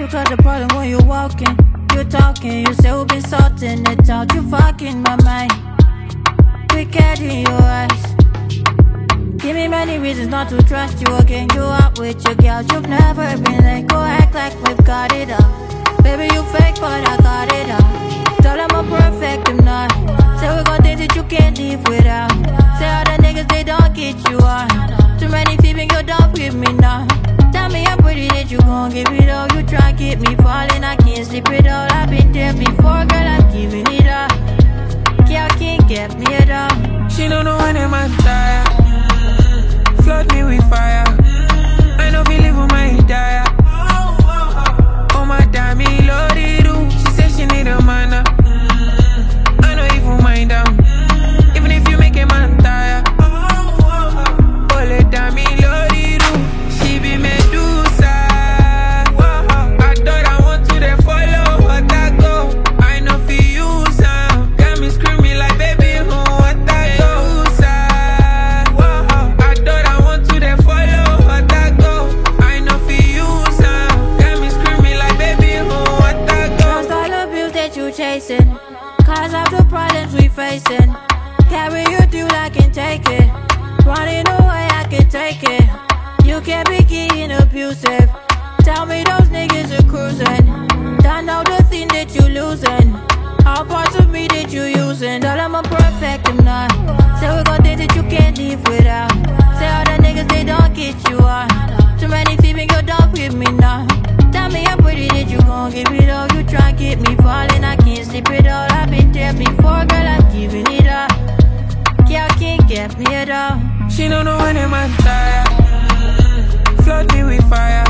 you cause the problem when you're walking. You talking, you say we've been sorting it out. You fucking my mind. Wicked in your eyes. Give me many reasons not to trust you again. You out with your girls, you've never been late. Go act like we've got it all. Baby, you fake, but I got it all. Tell them I'm perfect, I'm not. Say we got things that you can't live without. Say all the niggas, they don't get you on. Too many people, you're done with me now. Tell me I'm pretty that you gon' give it all. You try to keep me falling, I can't sleep it all. I've been there before, girl, I'm giving it up. Girl can't get me at all. She don't know when I'm tired. Flood me with fire. I know we live with my entire. Oh my damn, me loaded do. She said she need a man. I know even mind down. Even if you make a man tired. Oh let damn me loaded do. She be Medusa. I thought I want to then follow what I go. I know for you, Sam. Got me screaming like baby, who what I go. Chasing, cause of the problems we facing. Carry you through, I can take it. Running away, I can take it. You can't be getting abusive. Tell me those niggas are cruising. Don't know the thing that you losing. All parts of me that you using. Tell them I'm perfect, I'm not. Say we got things that you can't live without. Say all the niggas, they don't get you on. Too many people, you're done with me now. Tell me I'm pretty that you gon' give it all. You try to keep me falling, I can't sleep it all. I've been there before, girl, I'm giving it up. Girl can't get me at all. She don't know when I'm tired. Flood me with fire.